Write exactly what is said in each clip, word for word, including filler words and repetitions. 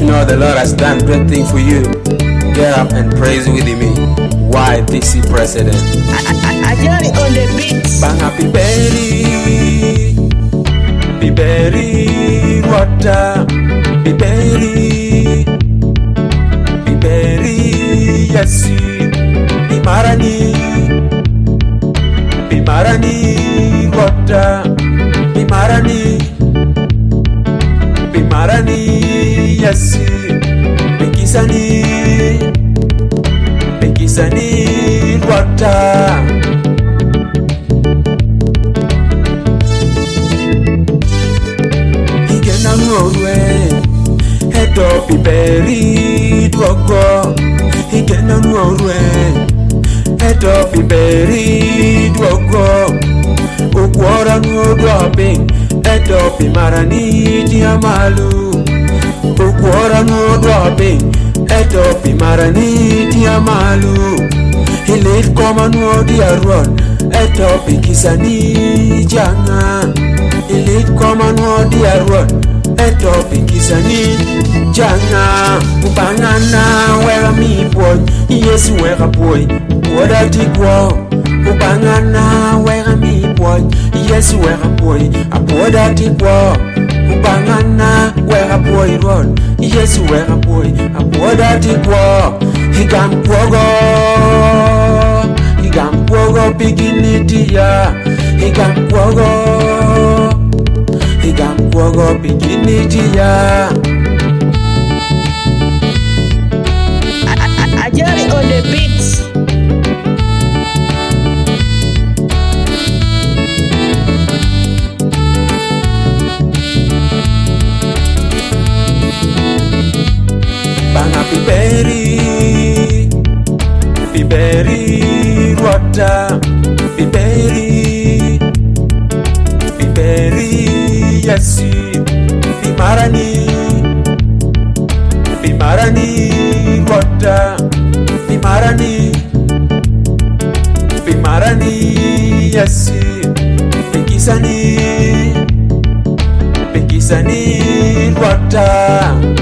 know the Lord has done great thing for you, get up and praise with me. Why D C President? I got it on the beats. Banga Piberi, Piberi, Wata, Piberi, Piberi, Yasi, Pimarani, Pimarani, Wata, Pimarani, Pimarani, Yasi, Pikisani, Pikisani, Wata. Hedo Piberi dwogo higena nuorwe Hedo Piberi dwogo Ukwora nuodwabe Hedo Pimarani diamalu Ukwora nuodwabe Hedo Pimarani diamalu Hilit koma nuodiaruon Hedo Pikisani janga Hilit koma nuodiaruon Eto pikisani janga ubangana wera mi boy Yesu wera boy Woda tikwo ubangana wera mi boy Yesu wera boy Apoda tikwo ubangana wera boy ron Yesu wera boy Apoda tikwo Higam kwogo Higam kwogo piginitiya Higam kwogo Higam kwogo piginitiya. I got it on the beats. Banga Piberi, Piberi, Wata, Piberi, Piberi, Yasi, Pimarani, Pimarani, Wata, Pimarani, Pimarani, Yasi, Pikisani, Pikisani, Wata.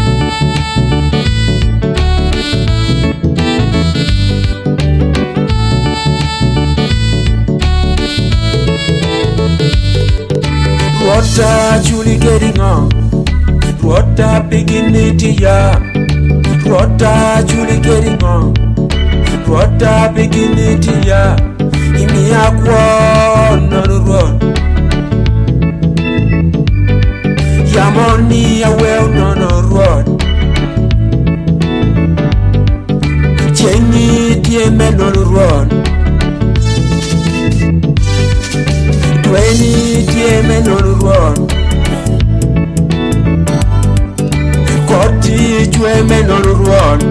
Rota Julie getting on Rota Piginitiya Rota Julie getting on Rota Piginitiya Imi akwa no run Yamoni a well no no run Jenny dear men no run Twenty dear men on the run. Forty dear men on the run.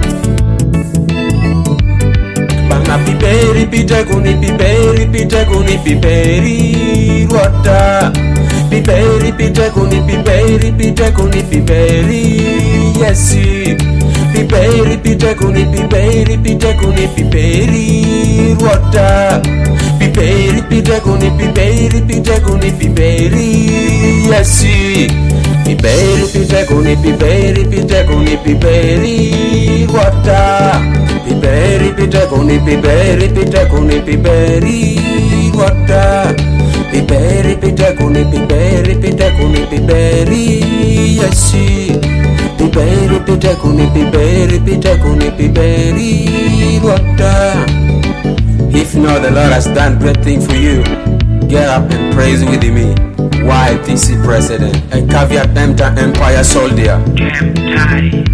Banga Piberi, Piteguni, Piberi, Piteguni, Piberi, Wata. Piberi, Piteguni, Piberi, Piteguni, Piberi, Yesi. Piberi, Piteguni, Piberi, Piteguni, Piberi, Wata. Piberi, Piteguni, Piberi, Piteguni, Piberi, Yesi. Piberi, Piteguni, Piberi, Piteguni, Piberi, Wata. Piberi, Piteguni, Piberi, Piteguni, Piberi, Wata. Piberi, Piteguni, Piberi, Piteguni, Piberi, Yesi. Piberi, Piteguni, Piberi, Piteguni, Piberi, Wata. If you know the Lord has done great thing for you, get up and praise with me. Why D C President? A caveat empty empire soldier. Damn tight.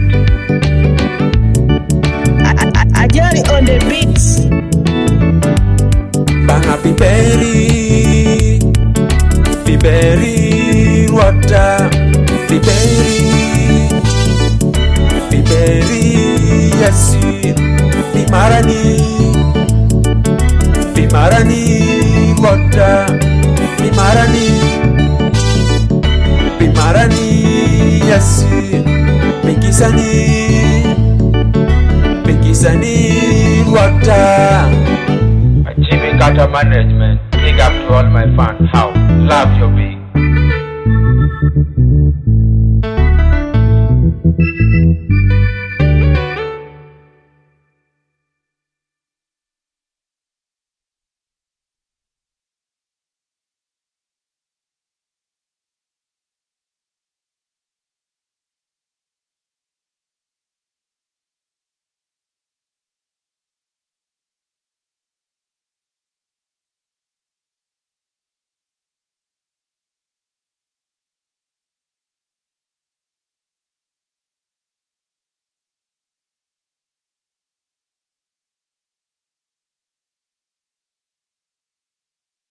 I, I, I got it on the beats. Banga Piberi, Piberi, Wata, Piberi, Piberi, Yasi, Pimarani. Pimarani, Wata, Pimarani, Pimarani, Yasi, Pikisani, Pikisani, Wata. Achieving Kata Management, big up to all my fans. How? Love your big.